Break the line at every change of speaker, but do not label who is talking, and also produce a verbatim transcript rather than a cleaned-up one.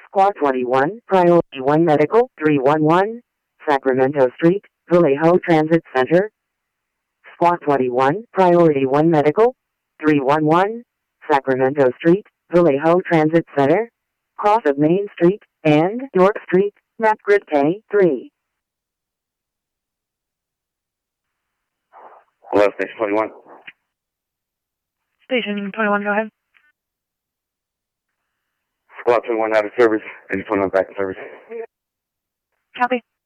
Squad twenty-one, Priority one Medical, three one one, Sacramento Street, Vallejo Transit Center. Squad twenty-one, Priority one Medical, three one one, Sacramento Street, Vallejo Transit Center, cross of Main Street, and York Street, map grid K three.
Hello, Station twenty-one.
Station twenty-one, go ahead.
Squad twenty-one out of service, and twenty-one back in service.
Copy.